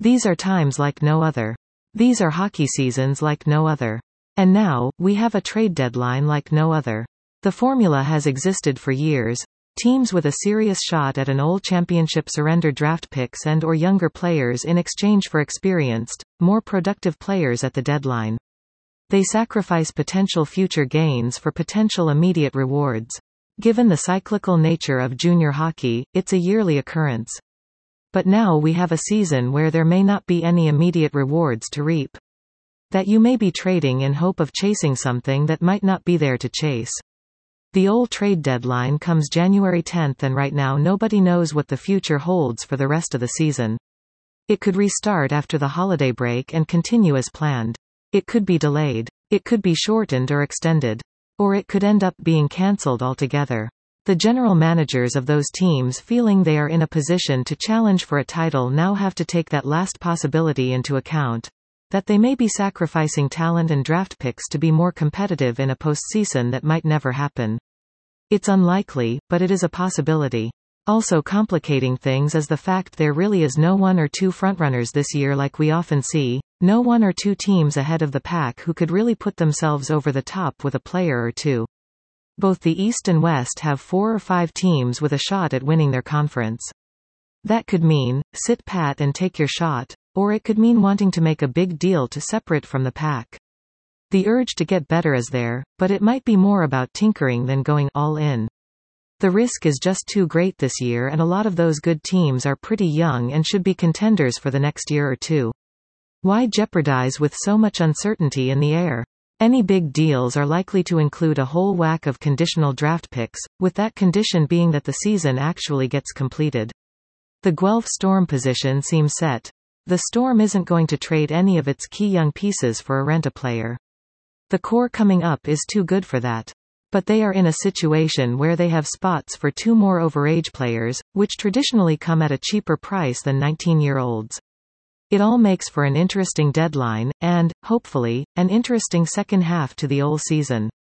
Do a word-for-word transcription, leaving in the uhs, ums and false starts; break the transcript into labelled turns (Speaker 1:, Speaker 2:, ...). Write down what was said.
Speaker 1: These are times like no other. These are hockey seasons like no other. And now, we have a trade deadline like no other. The formula has existed for years. Teams with a serious shot at an old championship surrender draft picks and or younger players in exchange for experienced, more productive players at the deadline. They sacrifice potential future gains for potential immediate rewards. Given the cyclical nature of junior hockey, it's a yearly occurrence. But now we have a season where there may not be any immediate rewards to reap. That you may be trading in hope of chasing something that might not be there to chase. The old trade deadline comes January tenth, and right now nobody knows what the future holds for the rest of the season. It could restart after the holiday break and continue as planned. It could be delayed. It could be shortened or extended. Or it could end up being cancelled altogether. The general managers of those teams feeling they are in a position to challenge for a title now have to take that last possibility into account. That they may be sacrificing talent and draft picks to be more competitive in a postseason that might never happen. It's unlikely, but it is a possibility. Also complicating things is the fact there really is no one or two frontrunners this year like we often see, no one or two teams ahead of the pack who could really put themselves over the top with a player or two. Both the East and West have four or five teams with a shot at winning their conference. That could mean, sit pat and take your shot, or it could mean wanting to make a big deal to separate from the pack. The urge to get better is there, but it might be more about tinkering than going all in. The risk is just too great this year, and a lot of those good teams are pretty young and should be contenders for the next year or two. Why jeopardize with so much uncertainty in the air? Any big deals are likely to include a whole whack of conditional draft picks, with that condition being that the season actually gets completed. The Guelph Storm position seems set. The Storm isn't going to trade any of its key young pieces for a rent-a-player. The core coming up is too good for that. But they are in a situation where they have spots for two more overage players, which traditionally come at a cheaper price than nineteen-year-olds. It all makes for an interesting deadline, and, hopefully, an interesting second half to the O L season.